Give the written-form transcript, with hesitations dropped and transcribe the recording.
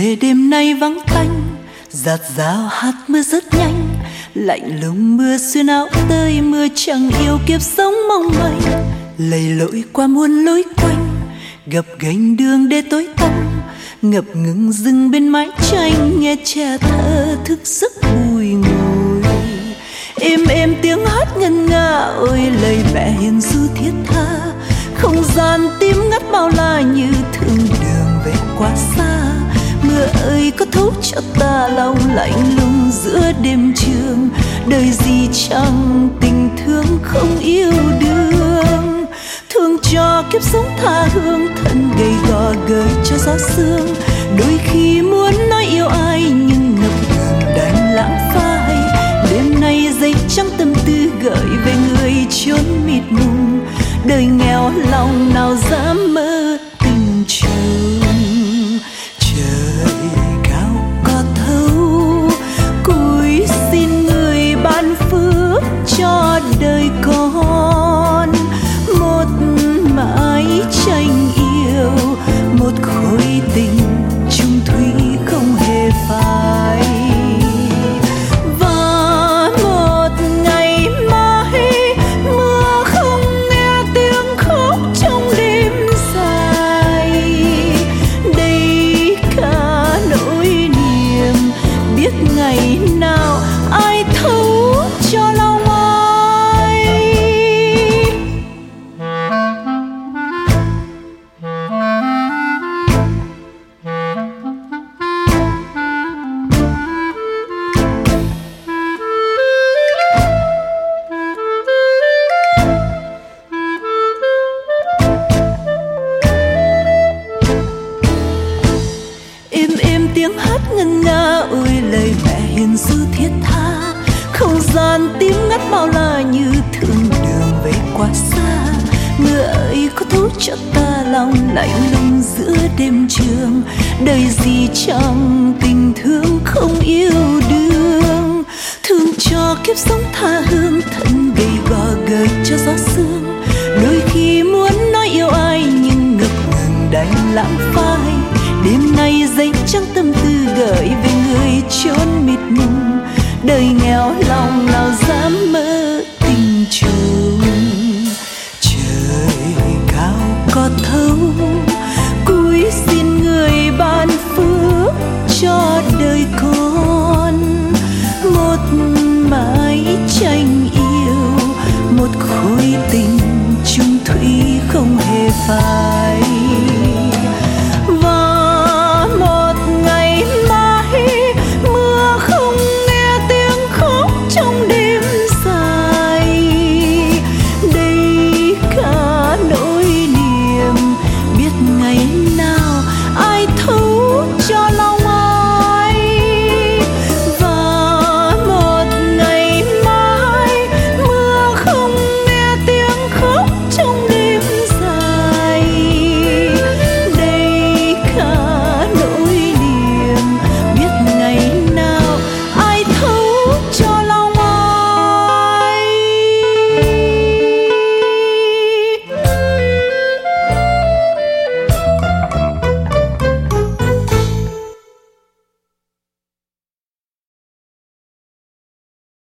về đêm nay vắng tanh, giạt rào hạt mưa rất nhanh, lạnh lùng mưa xuyên áo tơi, mưa chẳng yêu kiếp sống mong manh, lầy lội qua muôn lối quanh, gập ghềnh đường để tối tăm, ngập ngừng dừng bên mái tranh, nghe trẻ thơ thức giấc bùi ngùi. Êm êm tiếng hát ngân nga, ôi lời mẹ hiền ru thiết tha, không gian tím ngắt bao la như thương đường về quá xa. Mưa ơi có thấu cho ta lòng lạnh lùng giữa đêm trường, đời gì chẳng tình thương không yêu đương. Thương cho kiếp sống tha hương, thân gầy gò gợi cho gió sương, đôi khi muốn nói yêu ai nhưng ngập ngừng đành lãng phai. Đêm nay giấy trắng tâm tư gợi về người chốn mịt mùng, đời nghèo lòng nào dám mơ tình trường. Trời cao có thấu, cúi xin người ban phước cho đời con, một mái tranh yêu, một khối tình chung thủy không hề phai. Và một ngày mai mưa không nghe tiếng khóc trong đêm dài, đây cả nỗi niềm biết ngày nào ai thấu cho lòng ai. Êm êm tiếng hát ngân nga, ôi lời mẹ hiền ru thiết tha, không gian tím ngắt bao la như thương đường về quá xa. Mưa ấy có thấu cho ta lòng lạnh lùng giữa đêm trường, đời gì chẳng tình thương không yêu đương. Thương cho kiếp sống tha hương, thân gầy gò gợi cho gió sương, đôi khi muốn nói yêu ai nhưng ngập ngừng đành lãng phai. Đêm nay giấy trắng tâm tư gợi về người chốn mịt mùng, đời nghèo lòng nào dám mơ tình trường. Trời cao có thấu, cúi xin người ban phước cho đời con, một mái tranh yêu, một khối tình chung thủy không hề phai.